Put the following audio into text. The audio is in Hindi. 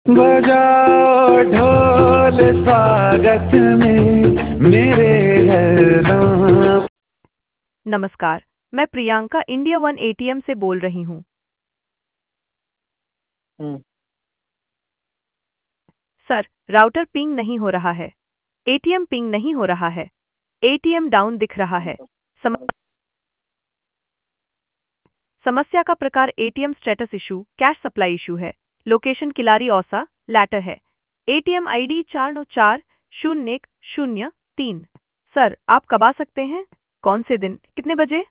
बजाओ ढोल स्वागत में मेरे घर नाम। नमस्कार। मैं प्रियंका इंडिया वन एटीएम से बोल रही हूँ। हम्म, सर, राउटर पिंग नहीं हो रहा है। एटीएम पिंग नहीं हो रहा है। एटीएम डाउन दिख रहा है। सम, समस्या का प्रकार ATM status issue, cash supply issue है। लोकेशन किलारी औसा, लैटर है। ATM ID 49400103। सर, आप कब आ सकते हैं? कौन से दिन, कितने बजे?